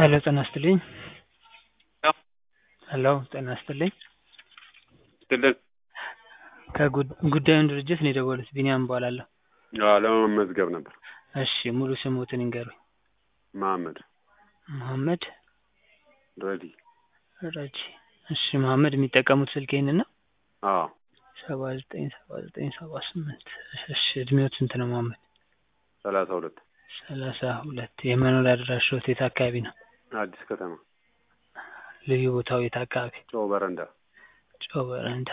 ሄሎ ጤና ይስጥልኝ። ያው ሄሎ ጤና ይስጥልኝ። ትልቅ ከጉዳዩን ድርጅት ነው የደወሉት። ቢኒያም እባላለሁ። ለመመዝገብ ነበር። እሺ ሙሉ ስሞትን ይንገሩኝ? መሀመድ መሀመድ ረዲ። ረጂ። እሺ መሀመድ የሚጠቀሙት ስልክ ይሄንን ነው? አዎ 797978 እሺ እድሜዎት ስንት ነው መሀመድ? 32 32 የመኖሪያ አድራሻዎት የት አካባቢ ነው? አዲስ ከተማ ልዩ ቦታው የት አካባቢ? ጨው በረንዳ። ጨው በረንዳ።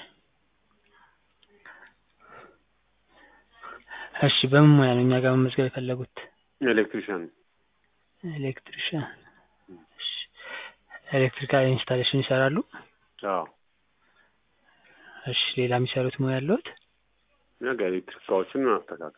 እሺ በምን ሙያ ነው እኛ ጋር መመዝገብ የፈለጉት? ኤሌክትሪሻን። ኤሌክትሪሻን። እሺ ኤሌክትሪካል ኢንስታሌሽን ይሰራሉ? አዎ። እሺ ሌላ የሚሰሩት ሙያ ያለዎት? ነገ ኤሌክትሪክ እቃዎችን ማስተካከል።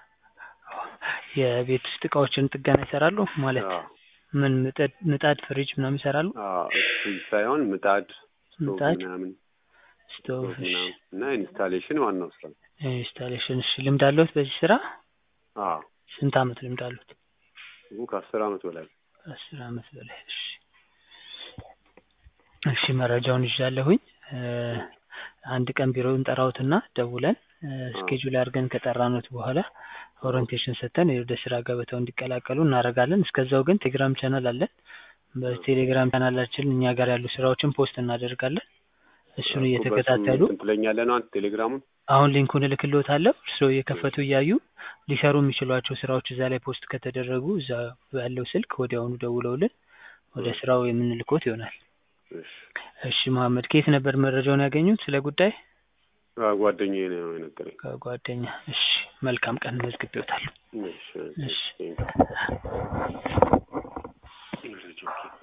የቤት ውስጥ እቃዎችን ጥገና ይሰራሉ ማለት? አዎ። ምን ምጣድ ፍሪጅ ምናምን ይሰራሉ? አዎ ፍሪጅ ሳይሆን ምጣድ፣ ስቶቭ ምናምን። ስቶቭ ምናምን እና ኢንስታሌሽን ዋናው ስራ። ኢንስታሌሽን። እሺ ልምድ አለዎት በዚህ ስራ? አዎ። ስንት አመት ልምድ አለዎት? ከ10 አመት በላይ። 10 አመት በላይ። እሺ መረጃውን ይዣለሁኝ። አንድ ቀን ቢሮ እንጠራዎትና ደውለን ስኬጁል አድርገን ከጠራኖት በኋላ ኦሪንቴሽን ሰጥተን ወደ ስራ ገበታው እንዲቀላቀሉ እናደርጋለን። እስከዛው ግን ቴሌግራም ቻናል አለን። በቴሌግራም ቻናላችን እኛ ጋር ያሉ ስራዎችን ፖስት እናደርጋለን። እሱን እየተከታተሉ ትለኛለህ ነው አንተ ቴሌግራሙን? አሁን ሊንኩን እልክልዎታለሁ። እርስዎ እየከፈቱ እያዩ ሊሰሩ የሚችሏቸው ስራዎች እዛ ላይ ፖስት ከተደረጉ እዛ ባለው ስልክ ወዲያውኑ ደውለውልን ወደ ስራው የምንልኮት ይሆናል። እሺ መሀመድ ከየት ነበር መረጃውን ያገኙት ስለ ጉዳይ? ጓደኛዬ ነው የነገረኝ። ከጓደኛ። እሺ መልካም ቀን። መዝግቤዎታለሁ። እሺ።